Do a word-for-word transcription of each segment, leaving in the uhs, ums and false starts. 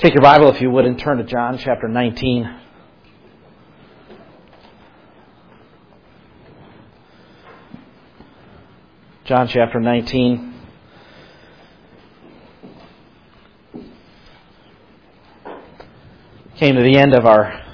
Take your Bible, if you would, and turn to John chapter nineteen. John chapter nineteen. Came to the end of our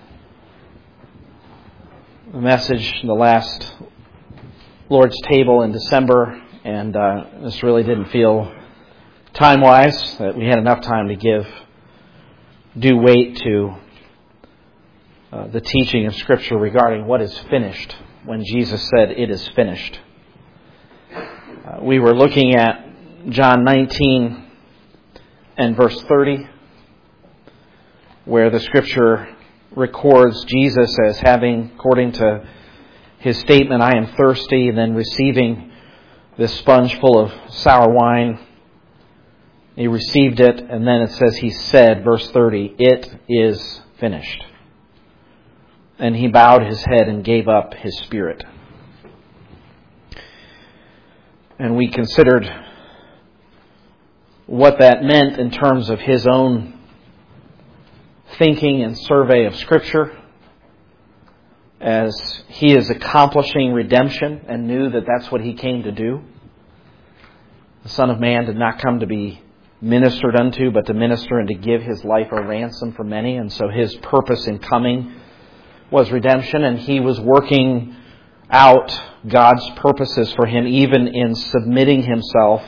message, the last Lord's table in December, and uh, this really didn't feel time-wise that we had enough time to give due weight to uh, the teaching of Scripture regarding what is finished when Jesus said, "It is finished." Uh, we were looking at John nineteen and verse thirty, where the Scripture records Jesus as having, according to his statement, "I am thirsty," and then receiving this sponge full of sour wine. He received it, and then it says he said, verse thirty, "It is finished." And he bowed his head and gave up his spirit. And we considered what that meant in terms of his own thinking and survey of Scripture, as he is accomplishing redemption and knew that that's what he came to do. The Son of Man did not come to be ministered unto, but to minister and to give his life a ransom for many. And so his purpose in coming was redemption, and he was working out God's purposes for him, even in submitting himself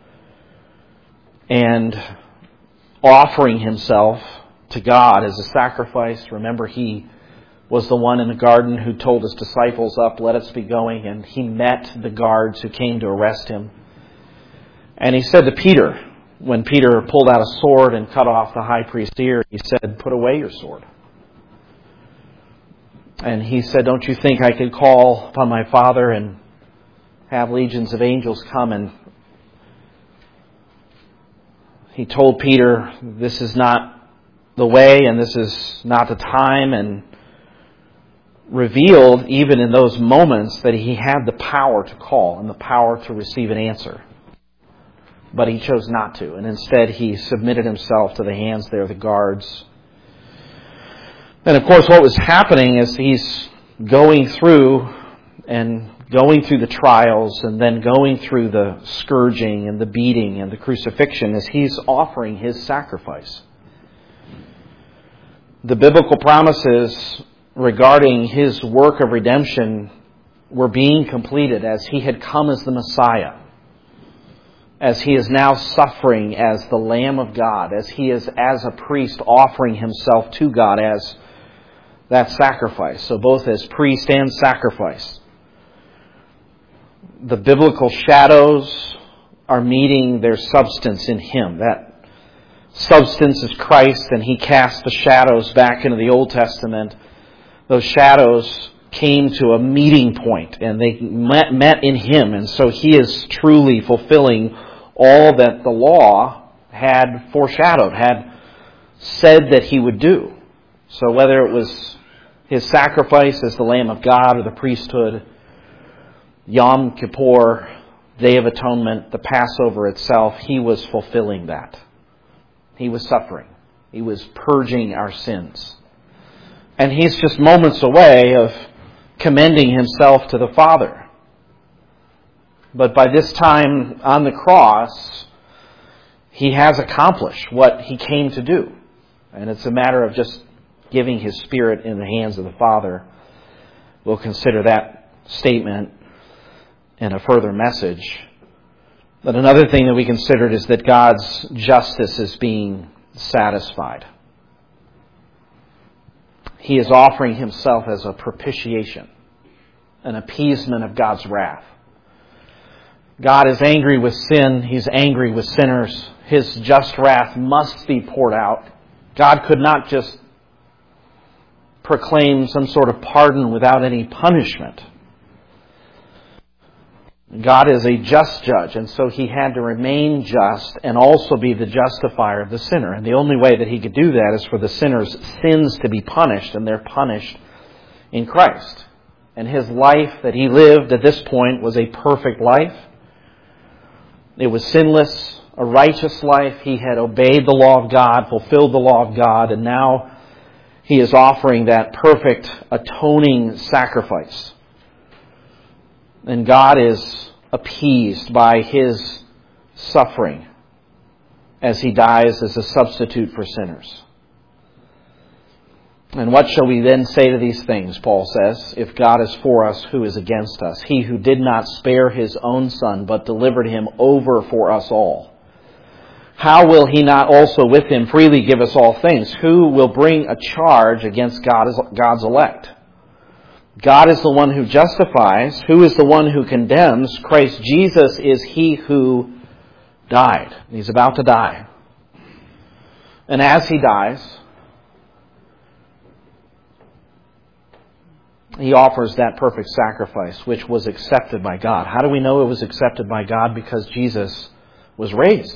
and offering himself to God as a sacrifice. Remember, he was the one in the garden who told his disciples, "Up, let us be going," and he met the guards who came to arrest him. And he said to Peter, when Peter pulled out a sword and cut off the high priest's ear, he said, "Put away your sword." And he said, "Don't you think I could call upon my Father and have legions of angels come?" And he told Peter, this is not the way and this is not the time, and revealed even in those moments that he had the power to call and the power to receive an answer. But he chose not to, and instead he submitted himself to the hands there of the guards. And of course what was happening is he's going through and going through the trials and then going through the scourging and the beating and the crucifixion as he's offering his sacrifice. The biblical promises regarding his work of redemption were being completed as he had come as the Messiah, as he is now suffering as the Lamb of God, as he is as a priest offering himself to God as that sacrifice. So both as priest and sacrifice. The biblical shadows are meeting their substance in him. That substance is Christ, and he cast the shadows back into the Old Testament. Those shadows came to a meeting point, and they met, met in him. And so he is truly fulfilling all that the law had foreshadowed, had said that he would do. So whether it was his sacrifice as the Lamb of God or the priesthood, Yom Kippur, Day of Atonement, the Passover itself, he was fulfilling that. He was suffering. He was purging our sins. And he's just moments away of commending himself to the Father. But by this time on the cross, he has accomplished what he came to do. And it's a matter of just giving his Spirit in the hands of the Father. We'll consider that statement in a further message. But another thing that we considered is that God's justice is being satisfied. He is offering himself as a propitiation, an appeasement of God's wrath. God is angry with sin. He's angry with sinners. His just wrath must be poured out. God could not just proclaim some sort of pardon without any punishment. God is a just judge, and so he had to remain just and also be the justifier of the sinner. And the only way that he could do that is for the sinner's sins to be punished, and they're punished in Christ. And his life that he lived at this point was a perfect life. It was sinless. a righteous life. He had obeyed the law of God, fulfilled the law of God, and now He is offering that perfect atoning sacrifice. And God is appeased by His suffering as He dies as a substitute for sinners. And what shall we then say to these things, Paul says, if God is for us, who is against us? He who did not spare His own Son, but delivered Him over for us all, how will He not also with Him freely give us all things? Who will bring a charge against God, God's elect? God is the one who justifies. Who is the one who condemns? Christ Jesus is He who died. He's about to die. And as He dies, He offers that perfect sacrifice, which was accepted by God. How do we know it was accepted by God? Because Jesus was raised.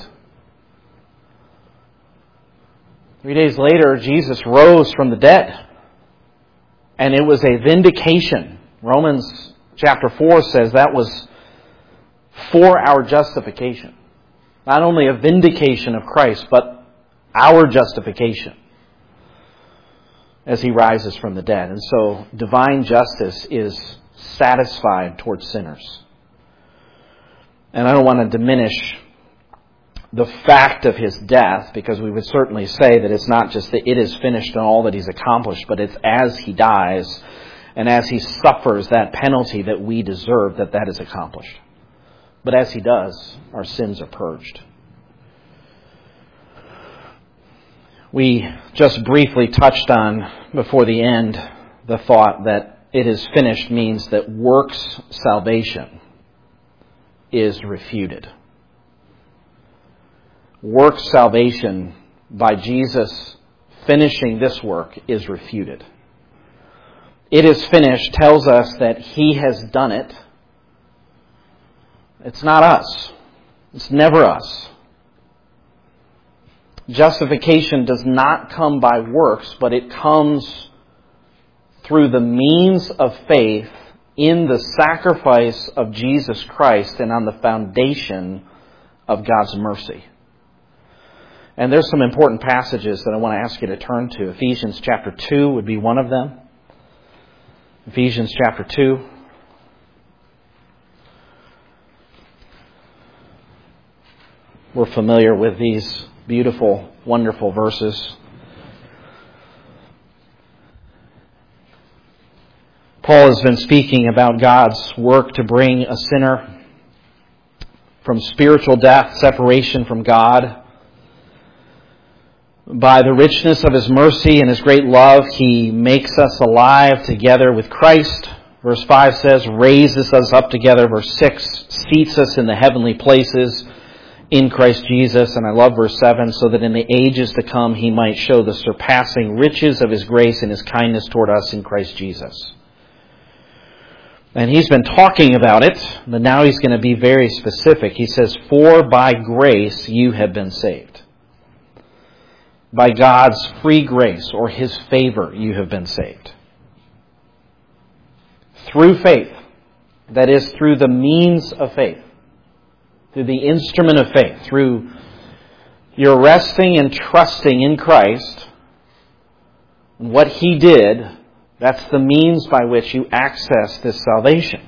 Three days later, Jesus rose from the dead. And it was a vindication. Romans chapter four says that was for our justification. Not only a vindication of Christ, but our justification as He rises from the dead. And so divine justice is satisfied towards sinners. And I don't want to diminish the fact of His death, because we would certainly say that it's not just that it is finished and all that He's accomplished, but it's as He dies and as He suffers that penalty that we deserve, that that is accomplished. But as He does, our sins are purged. We just briefly touched on, before the end, the thought that it is finished means that works salvation is refuted. Works salvation by Jesus finishing this work is refuted. It is finished tells us that He has done it. It's not us. It's never us. Justification does not come by works, but it comes through the means of faith in the sacrifice of Jesus Christ and on the foundation of God's mercy. And there's some important passages that I want to ask you to turn to. Ephesians chapter two would be one of them. Ephesians chapter two. We're familiar with these beautiful, wonderful verses. Paul has been speaking about God's work to bring a sinner from spiritual death, separation from God. By the richness of His mercy and His great love, He makes us alive together with Christ. Verse five says, raises us up together. Verse six, seats us in the heavenly places in Christ Jesus. And I love verse seven, so that in the ages to come He might show the surpassing riches of His grace and His kindness toward us in Christ Jesus. And he's been talking about it, but now he's going to be very specific. He says, for by grace you have been saved. By God's free grace or His favor you have been saved. Through faith. That is, through the means of faith. Through the instrument of faith. Through your resting and trusting in Christ. And what He did, that's the means by which you access this salvation.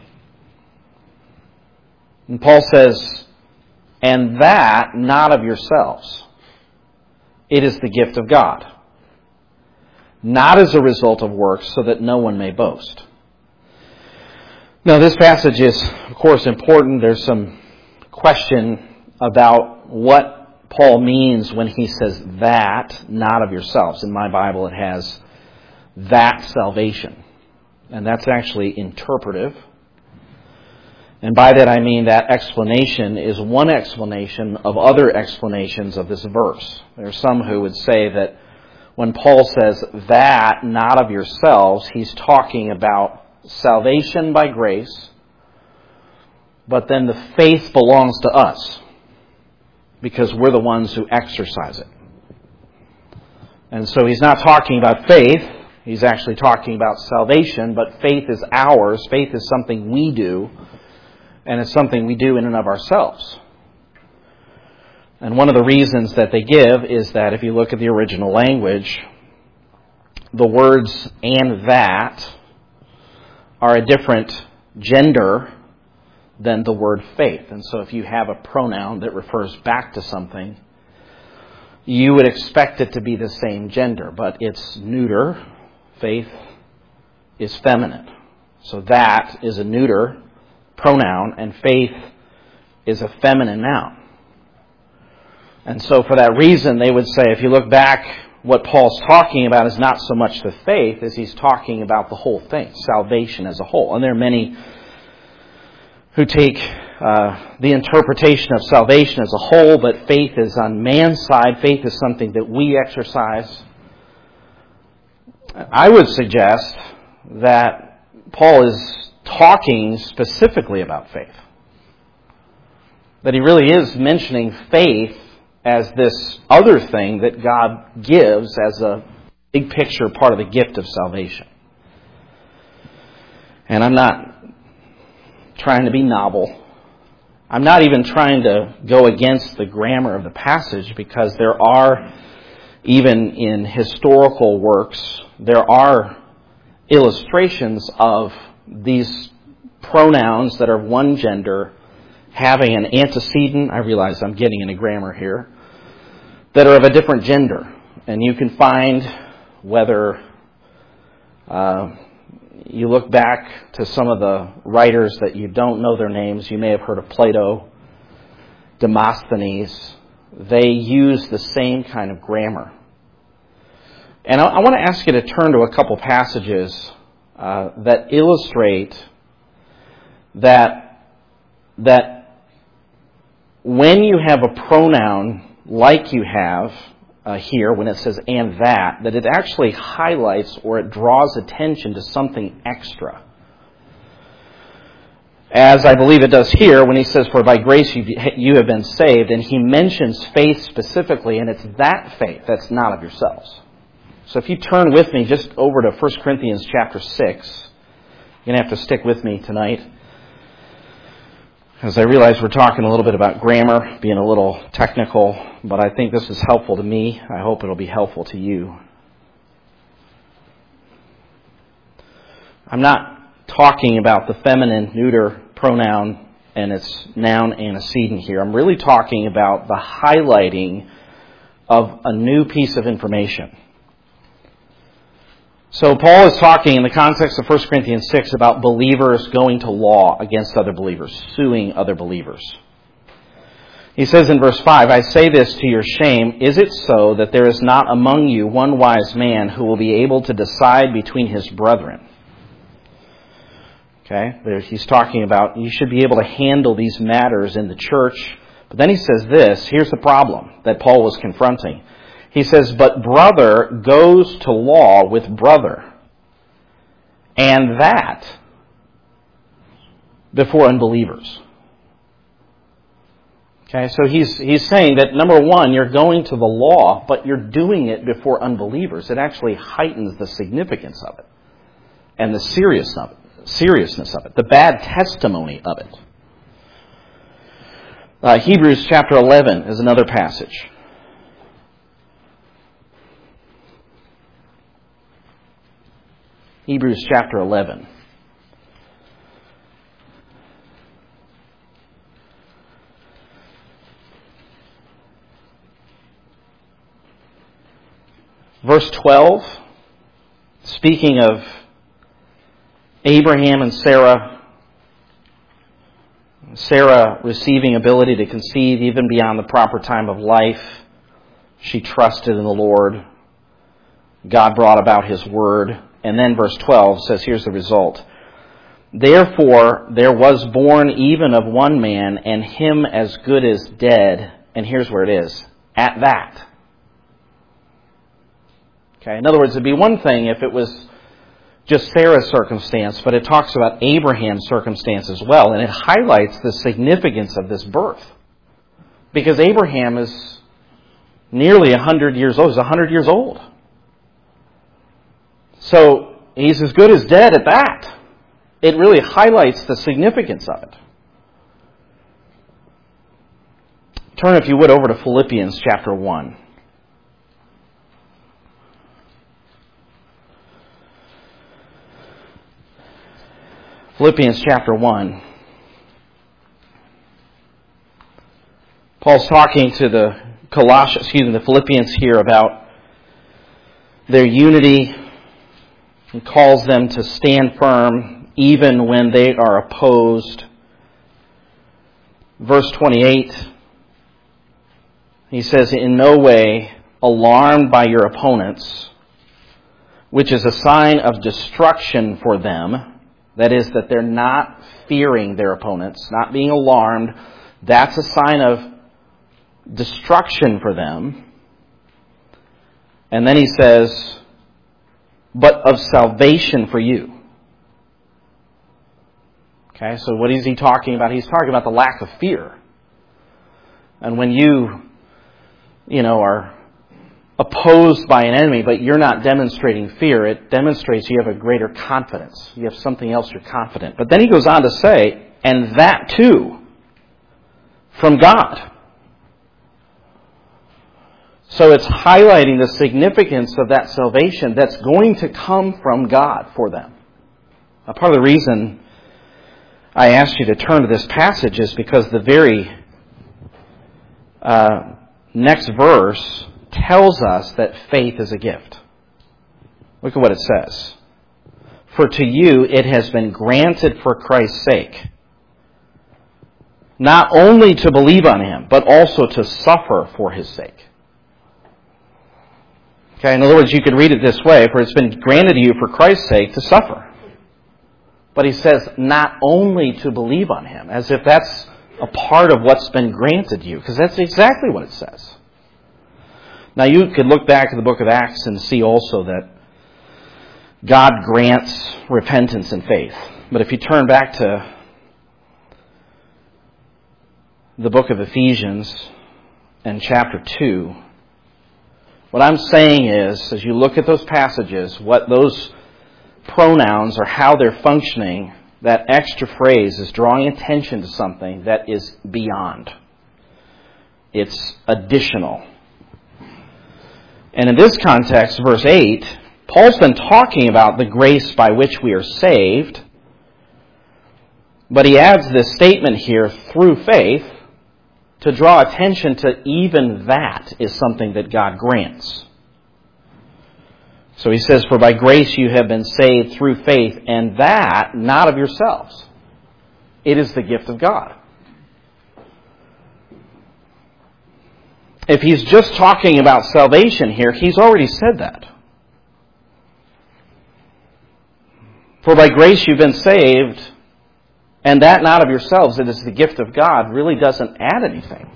And Paul says, and that not of yourselves. It is the gift of God. Not as a result of works, so that no one may boast. Now this passage is, of course, important. There's some question about what Paul means when he says that, not of yourselves. In my Bible it has that salvation. And that's actually interpretive. And by that I mean that explanation is one explanation of other explanations of this verse. There are some who would say that when Paul says that, not of yourselves, he's talking about salvation by grace, but then the faith belongs to us because we're the ones who exercise it. And so he's not talking about faith. He's actually talking about salvation, but faith is ours. Faith is something we do, and it's something we do in and of ourselves. And one of the reasons that they give is that if you look at the original language, the words "and that" are a different gender than the word faith. And so if you have a pronoun that refers back to something, you would expect it to be the same gender, but it's neuter. Faith is feminine. So that is a neuter pronoun, and faith is a feminine noun. And so for that reason, they would say, if you look back, what Paul's talking about is not so much the faith as he's talking about the whole thing, salvation as a whole. And there are many who take uh, the interpretation of salvation as a whole, but faith is on man's side. Faith is something that we exercise. I would suggest that Paul is talking specifically about faith. That he really is mentioning faith as this other thing that God gives as a big picture part of the gift of salvation. And I'm not trying to be novel. I'm not even trying to go against the grammar of the passage, because there are, even in historical works, there are illustrations of these pronouns that are one gender having an antecedent, I realize I'm getting into grammar here, that are of a different gender. And you can find whether uh, you look back to some of the writers that you don't know their names. You may have heard of Plato, Demosthenes. They use the same kind of grammar. And I, I want to ask you to turn to a couple passages uh, that illustrate that that when you have a pronoun like you have uh, here, when it says "and that," that it actually highlights or it draws attention to something extra. As I believe it does here when he says, "For by grace you, you have been saved," and he mentions faith specifically, and it's that faith that's not of yourselves. So if you turn with me just over to First Corinthians chapter six, you're going to have to stick with me tonight, as I realize we're talking a little bit about grammar, being a little technical, but I think this is helpful to me. I hope it'll be helpful to you. I'm not talking about the feminine neuter pronoun and its noun antecedent here. I'm really talking about the highlighting of a new piece of information. So Paul is talking in the context of First Corinthians six about believers going to law against other believers, suing other believers. He says in verse five, "I say this to your shame, is it so that there is not among you one wise man who will be able to decide between his brethren?" Okay, there he's talking about you should be able to handle these matters in the church. But then he says this, here's the problem that Paul was confronting. He says, "But brother goes to law with brother, and that before unbelievers." Okay, so he's he's saying that, number one, you're going to the law, but you're doing it before unbelievers. It actually heightens the significance of it and the seriousness of it, seriousness of it, the bad testimony of it. Uh, Hebrews chapter eleven is another passage. Hebrews chapter eleven. Verse twelve, speaking of Abraham and Sarah, Sarah receiving ability to conceive even beyond the proper time of life. She trusted in the Lord. God brought about His word. And then verse twelve says, here's the result. "Therefore there was born even of one man, and him as good as dead." And here's where it is. "At that." Okay, in other words, it'd be one thing if it was just Sarah's circumstance, but it talks about Abraham's circumstance as well, and it highlights the significance of this birth. Because Abraham is nearly one hundred years old. He's one hundred years old. So he's as good as dead at that. It really highlights the significance of it. Turn, if you would, over to Philippians chapter one. Philippians chapter one. Paul's talking to the Colossians, excuse me, the Philippians here about their unity. He calls them to stand firm even when they are opposed. Verse twenty-eight, he says, in no way alarmed by your opponents, which is a sign of destruction for them. That is, that they're not fearing their opponents, not being alarmed. That's a sign of destruction for them. And then he says, but of salvation for you. Okay, so what is he talking about? He's talking about the lack of fear. And when you, you know, are opposed by an enemy, but you're not demonstrating fear, it demonstrates you have a greater confidence. You have something else you're confident. But then he goes on to say, and that too, from God. So it's highlighting the significance of that salvation that's going to come from God for them. Now, part of the reason I asked you to turn to this passage is because the very uh, next verse tells us that faith is a gift. Look at what it says. For to you it has been granted for Christ's sake, not only to believe on Him, but also to suffer for His sake. Okay, in other words, you could read it this way, for it's been granted to you for Christ's sake to suffer. But he says, not only to believe on Him, as if that's a part of what's been granted you, because that's exactly what it says. Now, you could look back at the book of Acts and see also that God grants repentance and faith. But if you turn back to the book of Ephesians and chapter two, what I'm saying is, as you look at those passages, what those pronouns or how they're functioning, that extra phrase is drawing attention to something that is beyond. It's additional. And in this context, verse eight, Paul's been talking about the grace by which we are saved, but he adds this statement here, through faith, to draw attention to even that is something that God grants. So he says, for by grace you have been saved through faith, and that not of yourselves. It is the gift of God. If he's just talking about salvation here, he's already said that. For by grace you've been saved, and that not of yourselves, it is the gift of God, really doesn't add anything.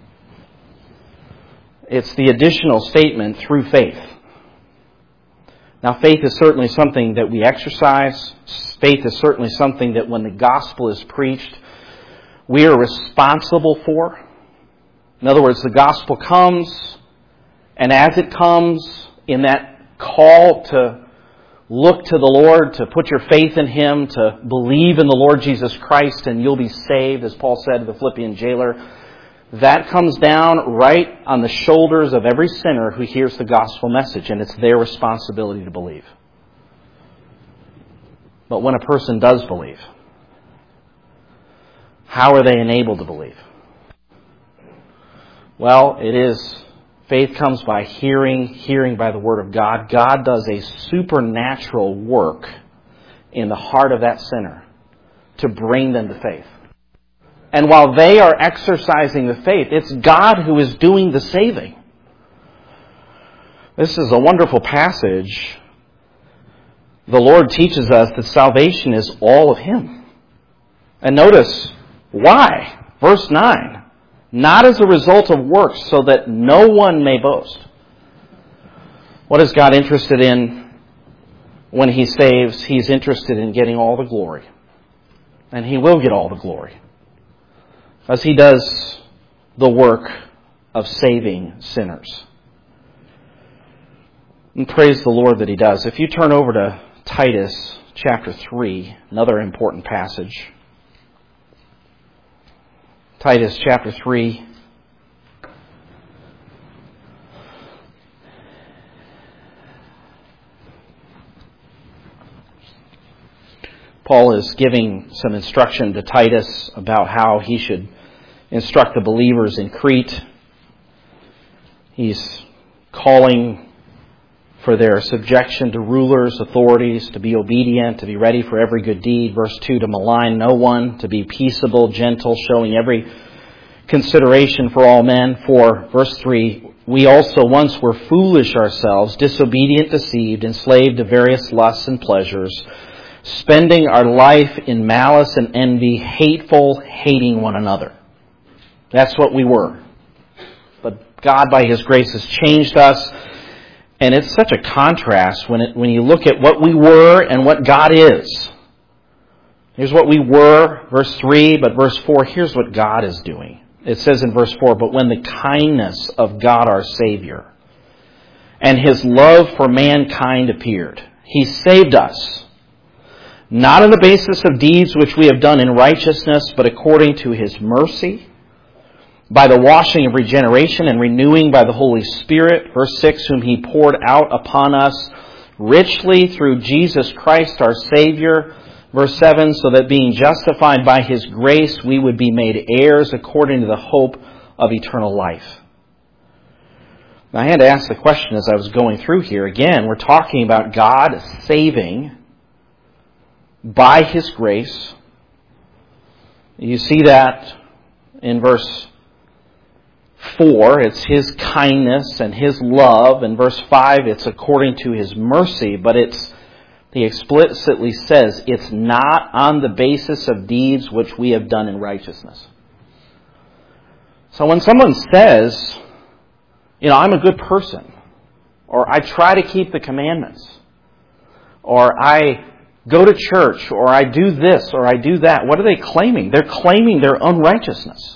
It's the additional statement, through faith. Now, faith is certainly something that we exercise. Faith is certainly something that when the gospel is preached, we are responsible for. In other words, the gospel comes, and as it comes, in that call to look to the Lord, to put your faith in Him, to believe in the Lord Jesus Christ, and you'll be saved, as Paul said to the Philippian jailer, that comes down right on the shoulders of every sinner who hears the gospel message, and it's their responsibility to believe. But when a person does believe, how are they enabled to believe? Well, it is, faith comes by hearing, hearing by the Word of God. God does a supernatural work in the heart of that sinner to bring them to faith. And while they are exercising the faith, it's God who is doing the saving. This is a wonderful passage. The Lord teaches us that salvation is all of Him. And notice, why? Verse nine. Not as a result of works, so that no one may boast. What is God interested in when He saves? He's interested in getting all the glory. And He will get all the glory, as He does the work of saving sinners. And praise the Lord that He does. If you turn over to Titus chapter three, another important passage. Titus chapter three. Paul is giving some instruction to Titus about how he should instruct the believers in Crete. He's calling for their subjection to rulers, authorities, to be obedient, to be ready for every good deed. Verse two, to malign no one, to be peaceable, gentle, showing every consideration for all men. For, verse three, we also once were foolish ourselves, disobedient, deceived, enslaved to various lusts and pleasures, spending our life in malice and envy, hateful, hating one another. That's what we were. But God, by His grace, has changed us. And it's such a contrast when it, when you look at what we were and what God is. Here's what we were, verse three, but verse four, here's what God is doing. It says in verse four, but when the kindness of God our Savior and His love for mankind appeared, He saved us, not on the basis of deeds which we have done in righteousness, but according to His mercy, by the washing of regeneration and renewing by the Holy Spirit. Verse six, whom He poured out upon us richly through Jesus Christ our Savior. Verse seven, so that being justified by His grace, we would be made heirs according to the hope of eternal life. Now, I had to ask the question as I was going through here. Again, we're talking about God saving by His grace. You see that in verse four, it's His kindness and His love. In verse five, it's according to His mercy, but it's, He explicitly says, it's not on the basis of deeds which we have done in righteousness. So when someone says, you know, I'm a good person, or I try to keep the commandments, or I go to church, or I do this, or I do that, what are they claiming? They're claiming their unrighteousness.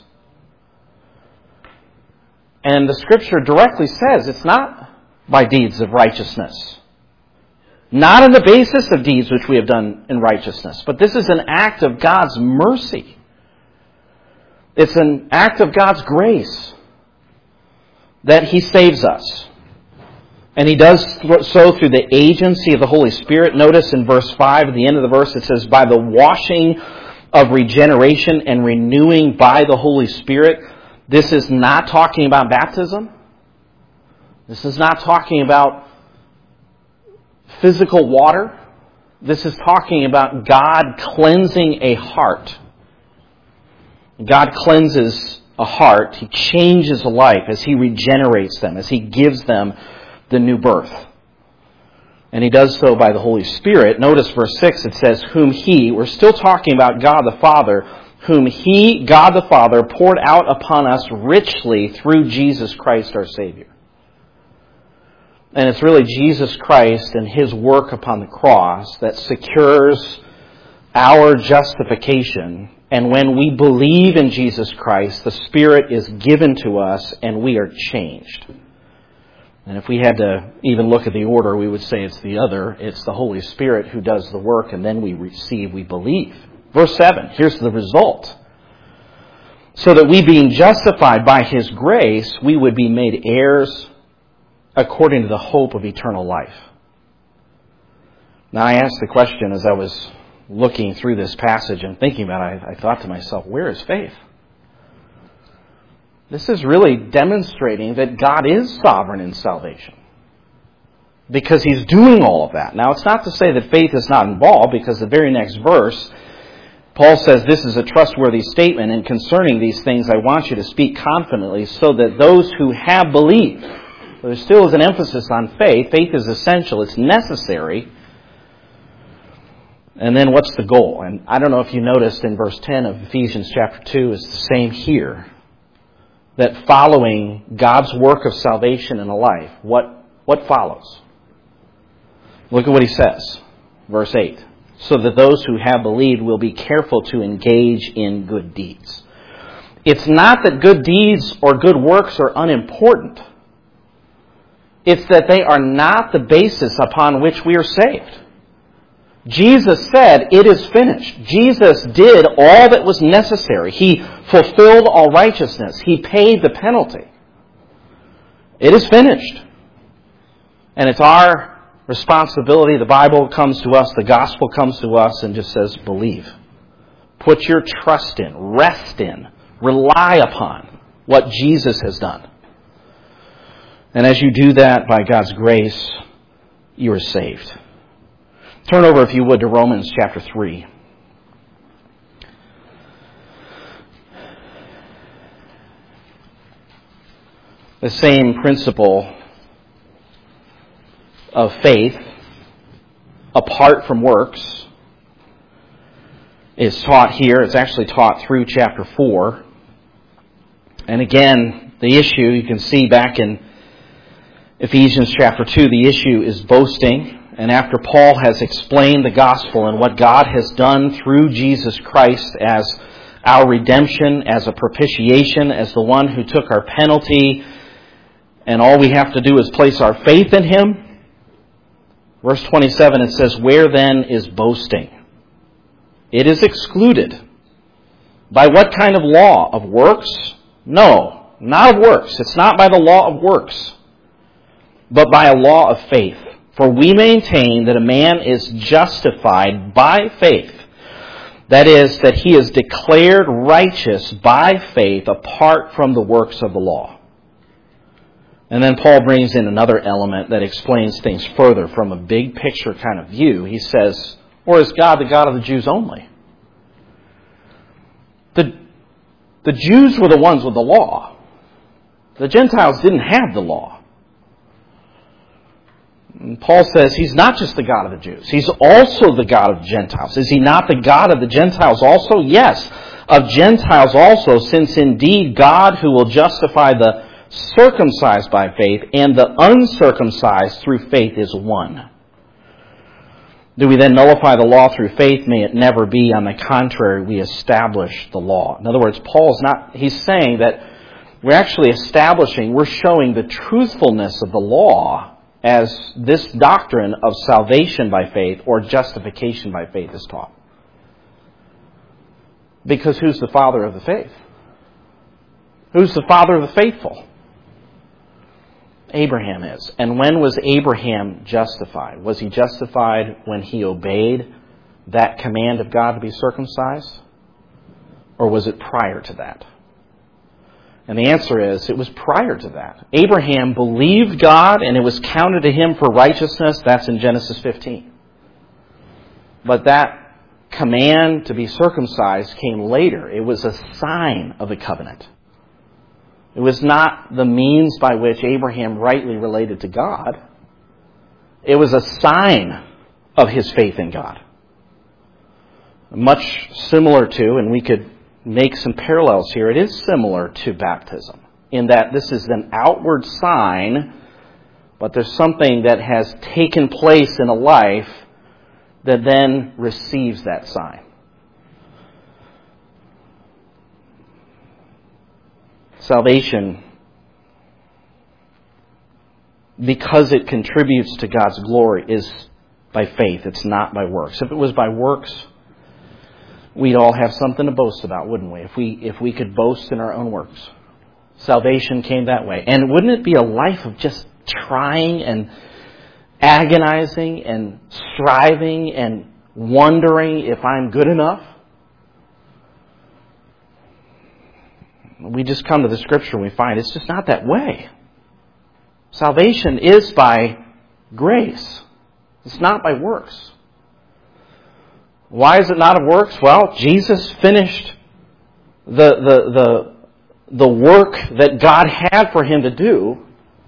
And the Scripture directly says it's not by deeds of righteousness. Not on the basis of deeds which we have done in righteousness. But this is an act of God's mercy. It's an act of God's grace that He saves us. And He does so through the agency of the Holy Spirit. Notice in verse five, at the end of the verse, it says, by the washing of regeneration and renewing by the Holy Spirit. This is not talking about baptism. This is not talking about physical water. This is talking about God cleansing a heart. God cleanses a heart. He changes a life as He regenerates them, as He gives them the new birth. And He does so by the Holy Spirit. Notice verse six, it says, whom He, we're still talking about God the Father, whom He, God the Father, poured out upon us richly through Jesus Christ our Savior. And it's really Jesus Christ and His work upon the cross that secures our justification. And when we believe in Jesus Christ, the Spirit is given to us and we are changed. And if we had to even look at the order, we would say it's the other. It's the Holy Spirit who does the work, and then we receive, we believe. Verse seven, here's the result. So that we, being justified by His grace, we would be made heirs according to the hope of eternal life. Now, I asked the question as I was looking through this passage and thinking about it, I, I thought to myself, where is faith? This is really demonstrating that God is sovereign in salvation, because He's doing all of that. Now, it's not to say that faith is not involved, because the very next verse, Paul says, this is a trustworthy statement, and concerning these things I want you to speak confidently, so that those who have believed, there still is an emphasis on faith. Faith is essential. It's necessary. And then what's the goal? And I don't know if you noticed in verse ten of Ephesians chapter two, it's the same here. That following God's work of salvation in a life, what, what follows? Look at what he says. Verse eight. So that those who have believed will be careful to engage in good deeds. It's not that good deeds or good works are unimportant. It's that they are not the basis upon which we are saved. Jesus said, it is finished. Jesus did all that was necessary. He fulfilled all righteousness. He paid the penalty. It is finished. And it's our responsibility. The Bible comes to us, the gospel comes to us and just says, believe. Put your trust in, rest in, rely upon what Jesus has done. And as you do that, by God's grace, you are saved. Turn over, if you would, to Romans chapter three. The same principle of faith, apart from works, is taught here. It's actually taught through chapter four. And again, the issue, you can see back in Ephesians chapter two, the issue is boasting. And after Paul has explained the gospel and what God has done through Jesus Christ as our redemption, as a propitiation, as the one who took our penalty, and all we have to do is place our faith in Him. Verse twenty-seven, it says, where then is boasting? It is excluded. By what kind of law? Of works? No, not of works. It's not by the law of works, but by a law of faith. For we maintain that a man is justified by faith. That is, that he is declared righteous by faith apart from the works of the law. And then Paul brings in another element that explains things further from a big picture kind of view. He says, or is God the God of the Jews only? The, the Jews were the ones with the law. The Gentiles didn't have the law. And Paul says He's not just the God of the Jews. He's also the God of the Gentiles. Is He not the God of the Gentiles also? Yes, of Gentiles also, since indeed God who will justify the circumcised by faith and the uncircumcised through faith is one. Do we then nullify the law through faith? May it never be. On the contrary, we establish the law. In other words, Paul's not, he's saying that we're actually establishing, we're showing the truthfulness of the law as this doctrine of salvation by faith or justification by faith is taught. Because who's the father of the faith? Who's the father of the faithful? Abraham is. And when was Abraham justified? Was he justified when he obeyed that command of God to be circumcised? Or was it prior to that? And the answer is, it was prior to that. Abraham believed God and it was counted to him for righteousness. That's in Genesis fifteen. But that command to be circumcised came later. It was a sign of the covenant. It was not the means by which Abraham rightly related to God. It was a sign of his faith in God. Much similar to, and we could make some parallels here, it is similar to baptism in that this is an outward sign, but there's something that has taken place in a life that then receives that sign. Salvation, because it contributes to God's glory, is by faith. It's not by works. If it was by works, we'd all have something to boast about, wouldn't we? If we if we could boast in our own works. Salvation came that way. And wouldn't it be a life of just trying and agonizing and striving and wondering if I'm good enough? We just come to the Scripture and we find it's just not that way. Salvation is by grace. It's not by works. Why is it not of works? Well, Jesus finished the, the, the, the work that God had for Him to do.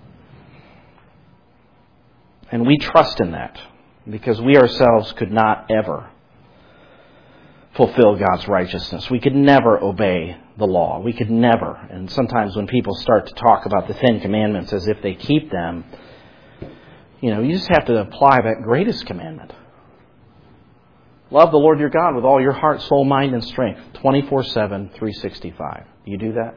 And we trust in that because we ourselves could not ever fulfill God's righteousness. We could never obey the law. We could never. And sometimes when people start to talk about the Ten Commandments as if they keep them, you know, you just have to apply that greatest commandment. Love the Lord your God with all your heart, soul, mind, and strength. twenty-four seven, three sixty-five. Do you do that?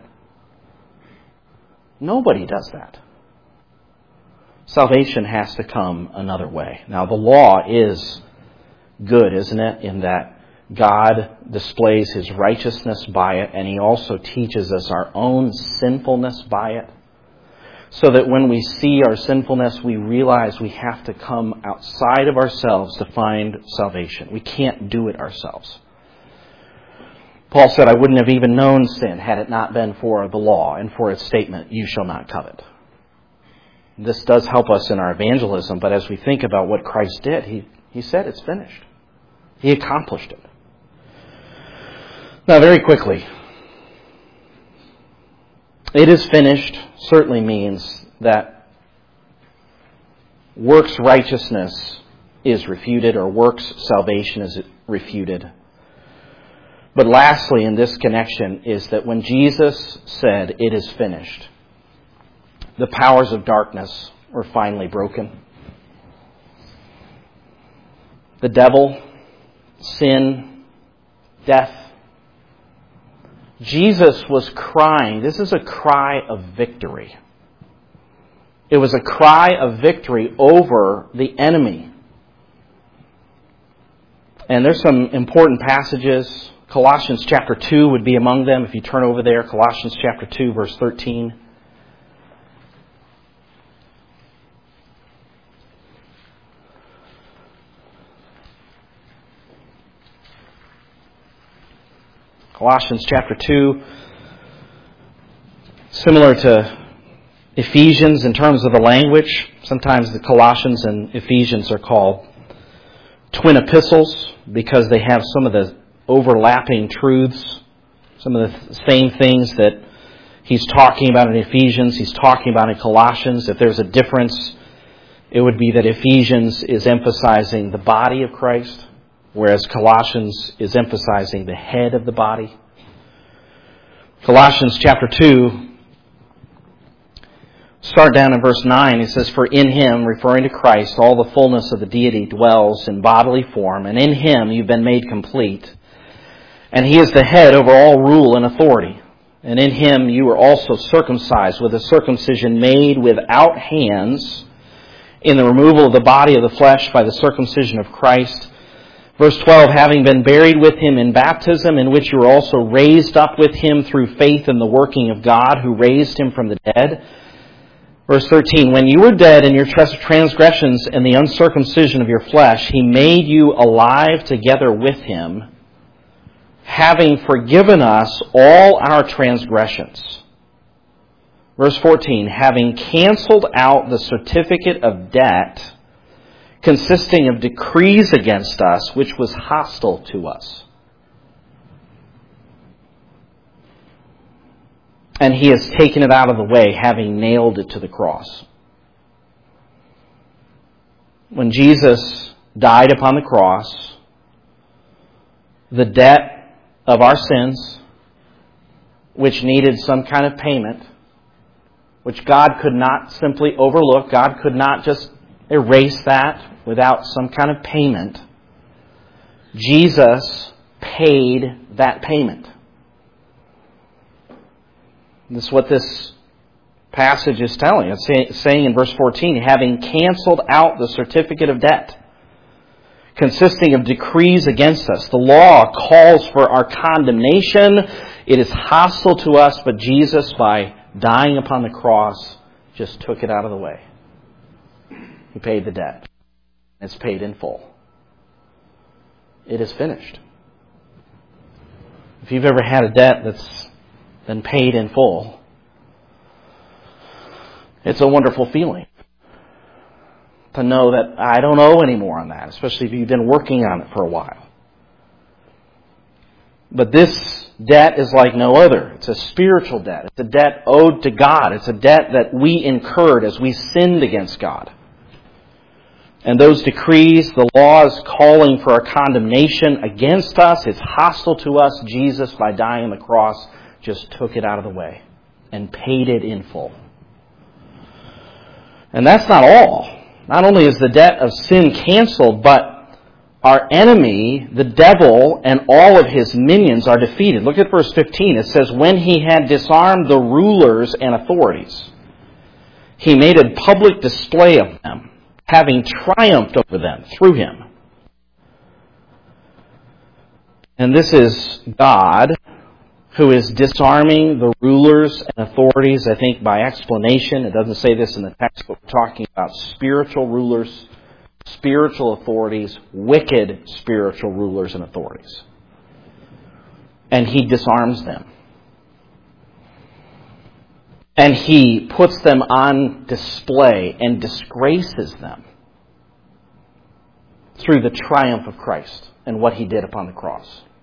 Nobody does that. Salvation has to come another way. Now, the law is good, isn't it? In that God displays His righteousness by it, and He also teaches us our own sinfulness by it. so that when we see our sinfulness, we realize we have to come outside of ourselves to find salvation. We can't do it ourselves. Paul said, I wouldn't have even known sin had it not been for the law and for its statement, you shall not covet. This does help us in our evangelism, but as we think about what Christ did, he, he said it's finished. He accomplished it. Now, very quickly, it is finished certainly means that works righteousness is refuted, or works salvation is refuted. But lastly, in this connection, is that when Jesus said, it is finished, the powers of darkness were finally broken. The devil, sin, death. Jesus was crying. This is a cry of victory. It was a cry of victory over the enemy. And there's some important passages. Colossians chapter two would be among them. If you turn over there, Colossians chapter two, verse thirteen. Colossians chapter two, similar to Ephesians in terms of the language. Sometimes the Colossians and Ephesians are called twin epistles because they have some of the overlapping truths, some of the same things that he's talking about in Ephesians, he's talking about in Colossians. If there's a difference, it would be that Ephesians is emphasizing the body of Christ, whereas Colossians is emphasizing the head of the body. Colossians chapter two, start down in verse nine. It says, for in Him, referring to Christ, all the fullness of the deity dwells in bodily form, and in Him you've been made complete. And He is the head over all rule and authority. And in Him you were also circumcised with a circumcision made without hands, in the removal of the body of the flesh by the circumcision of Christ. Verse twelve, having been buried with Him in baptism, in which you were also raised up with Him through faith in the working of God, who raised Him from the dead. Verse thirteen, when you were dead in your transgressions and the uncircumcision of your flesh, He made you alive together with Him, having forgiven us all our transgressions. Verse fourteen, having canceled out the certificate of debt consisting of decrees against us, which was hostile to us. And He has taken it out of the way, having nailed it to the cross. When Jesus died upon the cross, the debt of our sins, which needed some kind of payment, which God could not simply overlook, God could not just erase that without some kind of payment, Jesus paid that payment. This is what this passage is telling. It's saying in verse fourteen, having canceled out the certificate of debt consisting of decrees against us. The law calls for our condemnation. It is hostile to us, but Jesus, by dying upon the cross, just took it out of the way. He paid the debt. It's paid in full. It is finished. If you've ever had a debt that's been paid in full, it's a wonderful feeling to know that I don't owe any more on that, especially if you've been working on it for a while. But this debt is like no other. It's a spiritual debt. It's a debt owed to God. It's a debt that we incurred as we sinned against God. And those decrees, the laws calling for our condemnation against us, it's hostile to us. Jesus, by dying on the cross, just took it out of the way and paid it in full. And that's not all. Not only is the debt of sin canceled, but our enemy, the devil, and all of his minions are defeated. Look at verse fifteen. It says, when He had disarmed the rulers and authorities, He made a public display of them, having triumphed over them through Him. And this is God who is disarming the rulers and authorities. I think by explanation, it doesn't say this in the text, but we're talking about spiritual rulers, spiritual authorities, wicked spiritual rulers and authorities. And he disarms them. And he puts them on display and disgraces them through the triumph of Christ and what he did upon the cross.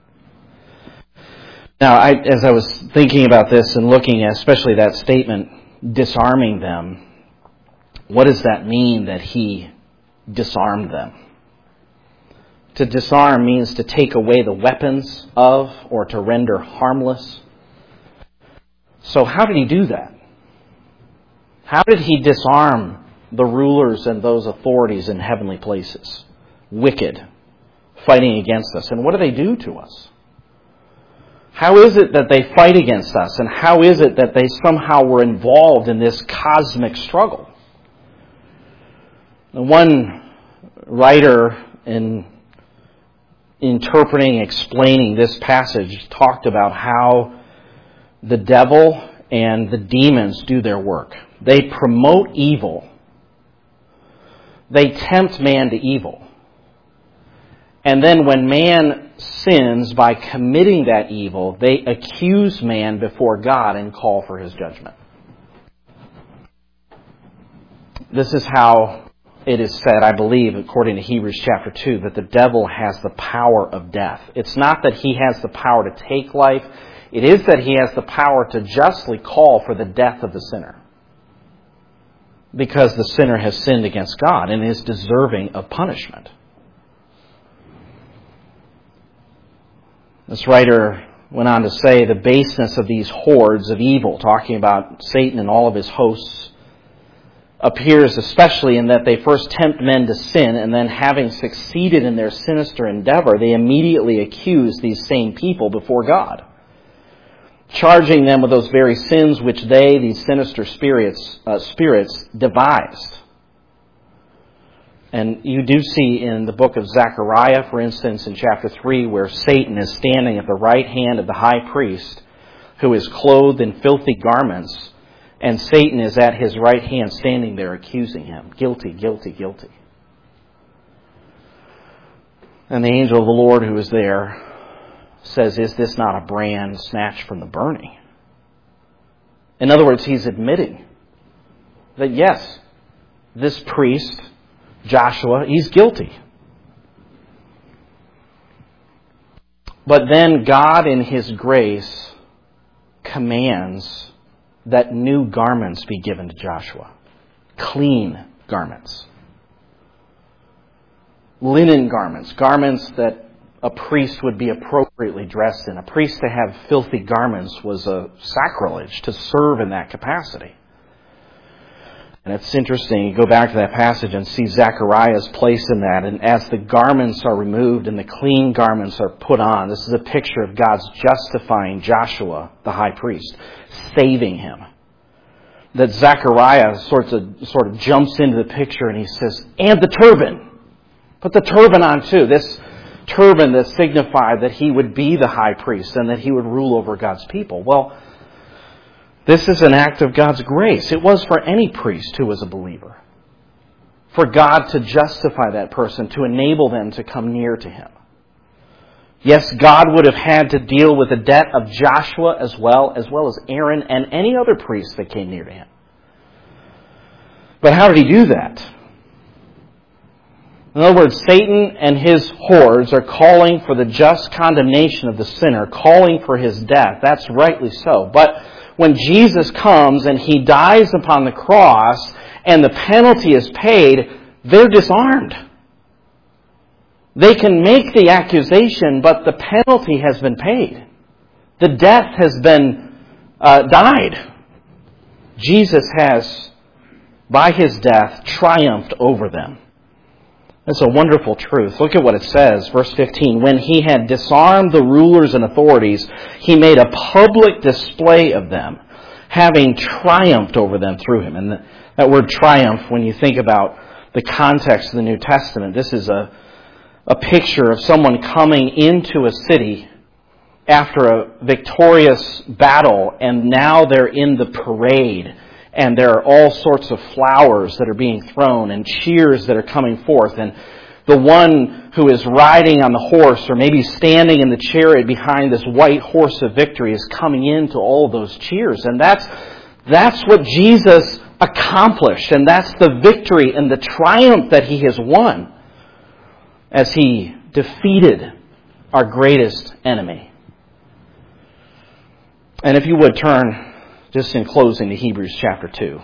Now, I, as I was thinking about this and looking at especially that statement, disarming them, what does that mean that he disarmed them? To disarm means to take away the weapons of or to render harmless. So how did he do that? How did he disarm the rulers and those authorities in heavenly places? Wicked, fighting against us. And what do they do to us? How is it that they fight against us? And how is it that they somehow were involved in this cosmic struggle? One writer, in interpreting, explaining this passage, talked about how the devil and the demons do their work. They promote evil. They tempt man to evil. And then when man sins by committing that evil, they accuse man before God and call for his judgment. This is how it is said, I believe, according to Hebrews chapter two, that the devil has the power of death. It's not that he has the power to take life. It is that he has the power to justly call for the death of the sinner. Because the sinner has sinned against God and is deserving of punishment. This writer went on to say the baseness of these hordes of evil, talking about Satan and all of his hosts, appears especially in that they first tempt men to sin, and then having succeeded in their sinister endeavor, they immediately accuse these same people before God, charging them with those very sins which they, these sinister spirits, uh, spirits, devised. And you do see in the book of Zechariah, for instance, in chapter three, where Satan is standing at the right hand of the high priest, who is clothed in filthy garments, and Satan is at his right hand standing there accusing him. Guilty, guilty, guilty. And the angel of the Lord who is there says, is this not a brand snatched from the burning? In other words, he's admitting that yes, this priest, Joshua, he's guilty. But then God in his grace commands that new garments be given to Joshua. Clean garments. Linen garments. Garments that a priest would be appropriately dressed in. A priest to have filthy garments was a sacrilege to serve in that capacity. And it's interesting, you go back to that passage and see Zechariah's place in that. And as the garments are removed and the clean garments are put on, this is a picture of God's justifying Joshua, the high priest, saving him. That Zechariah sort of, sort of jumps into the picture and he says, and the turban. Put the turban on too. This turban that signified that he would be the high priest and that he would rule over God's people. Well, this is an act of God's grace. It was for any priest who was a believer. For God to justify that person, to enable them to come near to him. Yes, God would have had to deal with the debt of Joshua as well, as well as Aaron and any other priest that came near to him. But how did he do that? In other words, Satan and his hordes are calling for the just condemnation of the sinner, calling for his death. That's rightly so. But when Jesus comes and he dies upon the cross and the penalty is paid, they're disarmed. They can make the accusation, but the penalty has been paid. The death has been uh, died. Jesus has, by his death, triumphed over them. That's a wonderful truth. Look at what it says, verse fifteen. When he had disarmed the rulers and authorities, he made a public display of them, having triumphed over them through him. And that word triumph, when you think about the context of the New Testament, this is a, a picture of someone coming into a city after a victorious battle, and now they're in the parade, and there are all sorts of flowers that are being thrown and cheers that are coming forth, and the one who is riding on the horse or maybe standing in the chariot behind this white horse of victory is coming into all those cheers. And that's that's what Jesus accomplished, and that's the victory and the triumph that He has won as He defeated our greatest enemy. And if you would turn, just in closing, to Hebrews chapter two.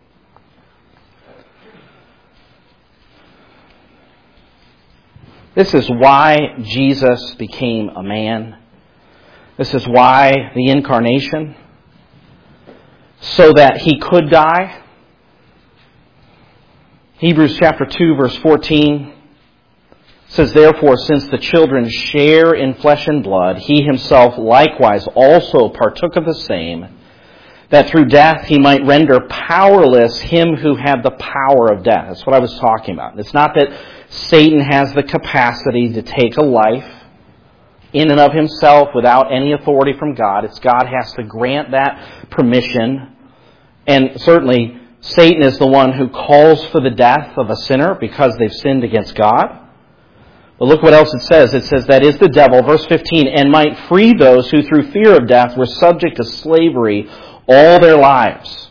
This is why Jesus became a man. This is why the incarnation, so that He could die. Hebrews chapter two, verse fourteen says, "Therefore, since the children share in flesh and blood, He Himself likewise also partook of the same, that through death He might render powerless him who had the power of death." That's what I was talking about. It's not that Satan has the capacity to take a life in and of himself without any authority from God. It's God has to grant that permission. And certainly, Satan is the one who calls for the death of a sinner because they've sinned against God. But look what else it says. It says, that is the devil, verse fifteen, "and might free those who through fear of death were subject to slavery all their lives."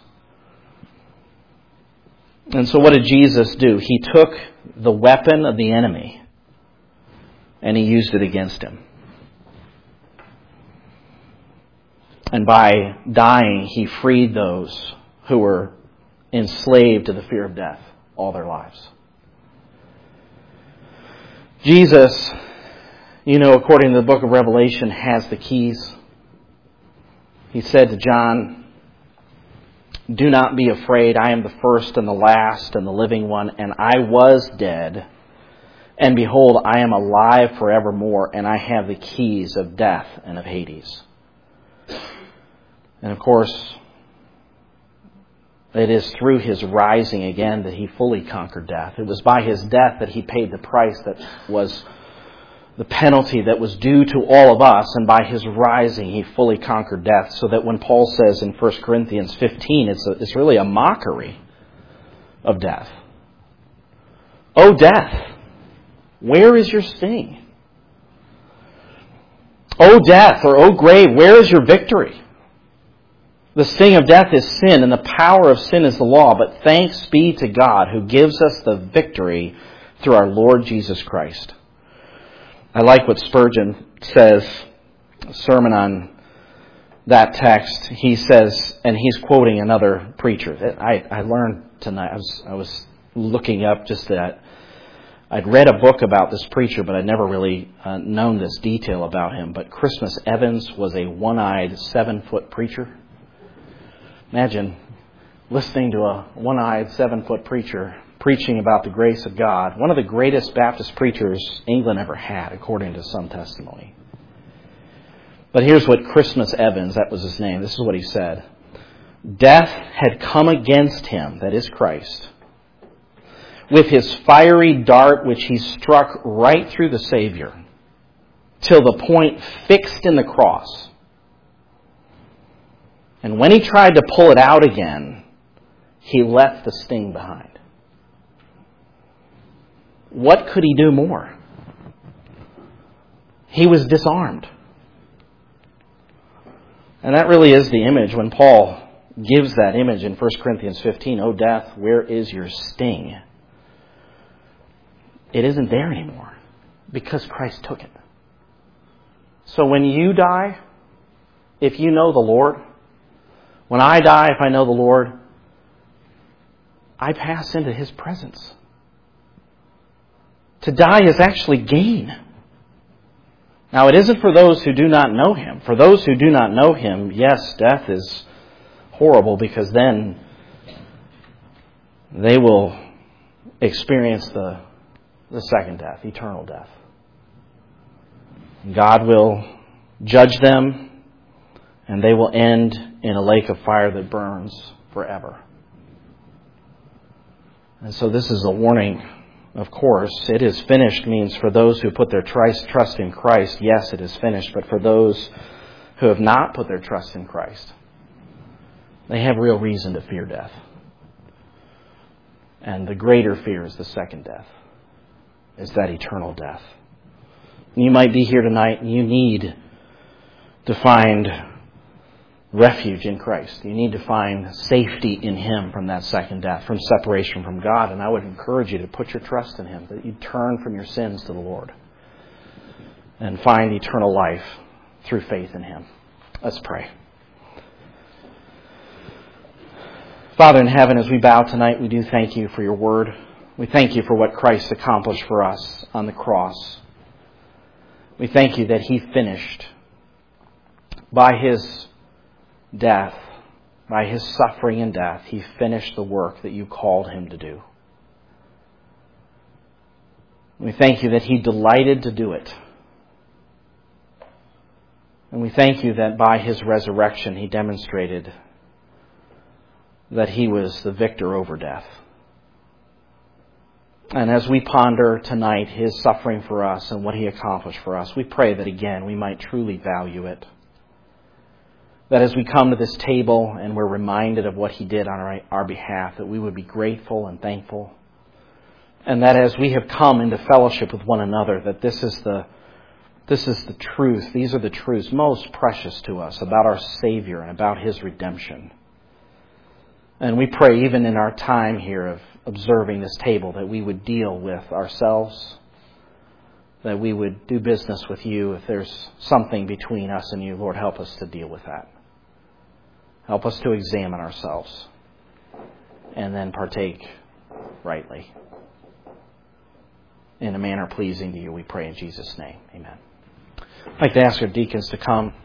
And so what did Jesus do? He took the weapon of the enemy and He used it against him. And by dying, He freed those who were enslaved to the fear of death all their lives. Jesus, you know, according to the book of Revelation, has the keys. He said to John, "Do not be afraid. I am the first and the last and the living one, and I was dead. And behold, I am alive forevermore, and I have the keys of death and of Hades." And of course, it is through His rising again that He fully conquered death. It was by His death that He paid the price that was the penalty that was due to all of us, and by His rising He fully conquered death. So that when Paul says in First Corinthians fifteen, it's, a, it's really a mockery of death. "O death, where is your sting? O death," or "O grave, where is your victory? The sting of death is sin, and the power of sin is the law. But thanks be to God who gives us the victory through our Lord Jesus Christ." I like what Spurgeon says, a sermon on that text. He says, and he's quoting another preacher. I, I learned tonight, I was, I was looking up just that. I'd read a book about this preacher, but I'd never really uh, known this detail about him. But Christmas Evans was a one-eyed, seven-foot preacher. Imagine listening to a one-eyed, seven-foot preacher preaching about the grace of God. One of the greatest Baptist preachers England ever had, according to some testimony. But here's what Christmas Evans, that was his name, this is what he said. "Death had come against him," that is Christ, "with his fiery dart which he struck right through the Savior, till the point fixed in the cross. And when he tried to pull it out again, he left the sting behind." What could he do more? He was disarmed. And that really is the image when Paul gives that image in First Corinthians fifteen. "O death, where is your sting?" It isn't there anymore because Christ took it. So when you die, if you know the Lord, when I die, if I know the Lord, I pass into His presence. To die is actually gain. Now, it isn't for those who do not know Him. For those who do not know Him, yes, death is horrible because then they will experience the, the second death, eternal death. God will judge them, and they will end in a lake of fire that burns forever. And so this is a warning Of course, it is finished means for those who put their trust in Christ, yes, it is finished. But for those who have not put their trust in Christ, they have real reason to fear death. And the greater fear is the second death, is that eternal death. You might be here tonight and you need to find refuge in Christ. You need to find safety in Him from that second death, from separation from God. And I would encourage you to put your trust in Him, that you turn from your sins to the Lord and find eternal life through faith in Him. Let's pray. Father in heaven, as we bow tonight, we do thank You for Your word. We thank You for what Christ accomplished for us on the cross. We thank You that He finished by His death, by His suffering and death, He finished the work that You called Him to do. We thank You that He delighted to do it. And we thank You that by His resurrection He demonstrated that He was the victor over death. And as we ponder tonight His suffering for us and what He accomplished for us, we pray that again we might truly value it. That as we come to this table and we're reminded of what He did on our, our behalf, that we would be grateful and thankful. And that as we have come into fellowship with one another, that this is the this is the truth. These are the truths most precious to us about our Savior and about His redemption. And we pray even in our time here of observing this table that we would deal with ourselves, that we would do business with You. If there's something between us and You, Lord, help us to deal with that. Help us to examine ourselves and then partake rightly. In a manner pleasing to You, we pray in Jesus' name. Amen. I'd like to ask our deacons to come.